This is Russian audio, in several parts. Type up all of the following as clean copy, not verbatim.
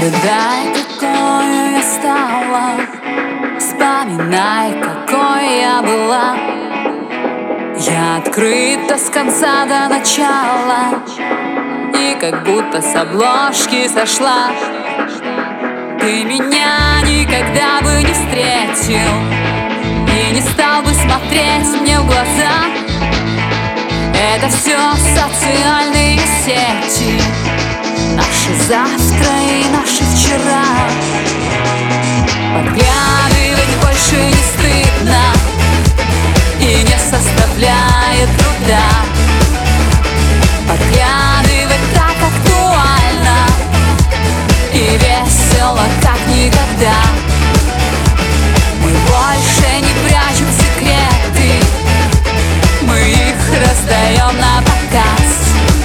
Гадай, какой я стала, вспоминай, какой я была. Я открыта с конца до начала, и как будто с обложки сошла. Ты меня никогда бы не встретил и не стал бы смотреть мне в глаза. Это все социальные сети, наши завтра и наши вчера. Подглядывать больше не стыдно и не составляет труда. Подглядывать так актуально и весело, как никогда. Мы больше не прячем секреты, мы их раздаем на показ.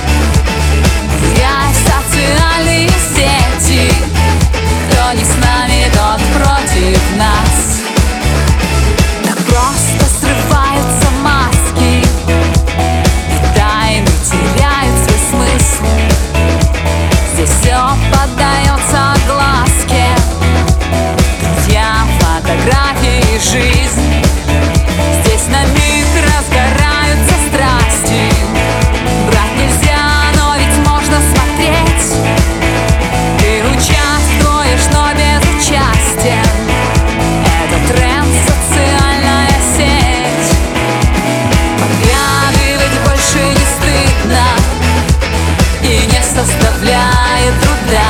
Теряй социальные сети, кто не с нами, тот против нас. Так просто срываются маски, и тайны теряют свой смысл. Здесь все поддается огласке: друзья, фотографии, жизнь. Здесь на миг разгораются страсти. Брать нельзя, но ведь можно смотреть. Ты участвуешь, но без участия. Это тренд, социальная сеть. Подглядывать больше не стыдно и не составляет труда.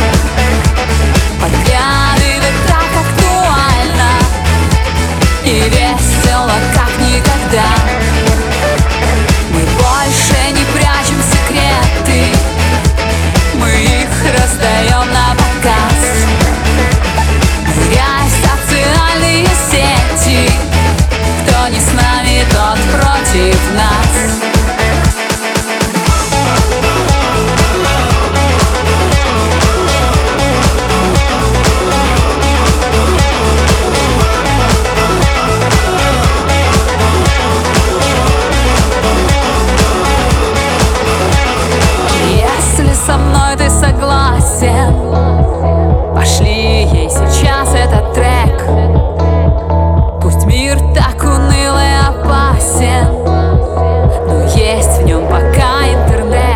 Подглядывать так актуально и весело, как никогда. Мы больше не прячем секреты, мы их раздаем на показ. Теряй социальные сети, кто не с нами, тот против нас. Со мной ты согласен, пошли ей сейчас этот трек. Пусть мир так уныл и опасен, но есть в нем пока интернет.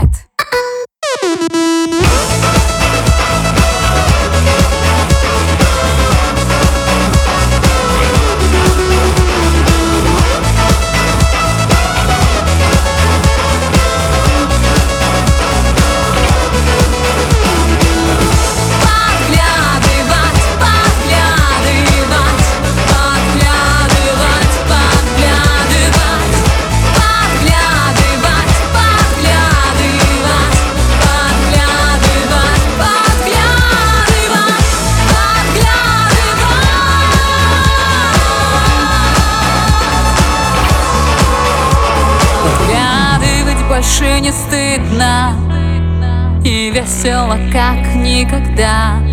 Больше не стыдно и весело, как никогда.